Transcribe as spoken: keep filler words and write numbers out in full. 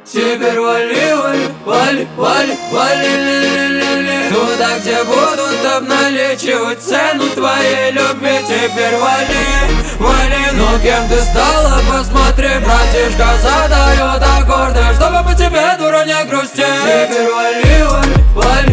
Теперь вали, вали, вали, вали, вали, ли, ли, ли, ли. Туда, где будут обналичивать цену твоей любви. Теперь вали, вали, ну кем ты стала, посмотри, братишка задает аккорды, чтобы по тебе, дура, не грусти. Теперь вали, вали, вали.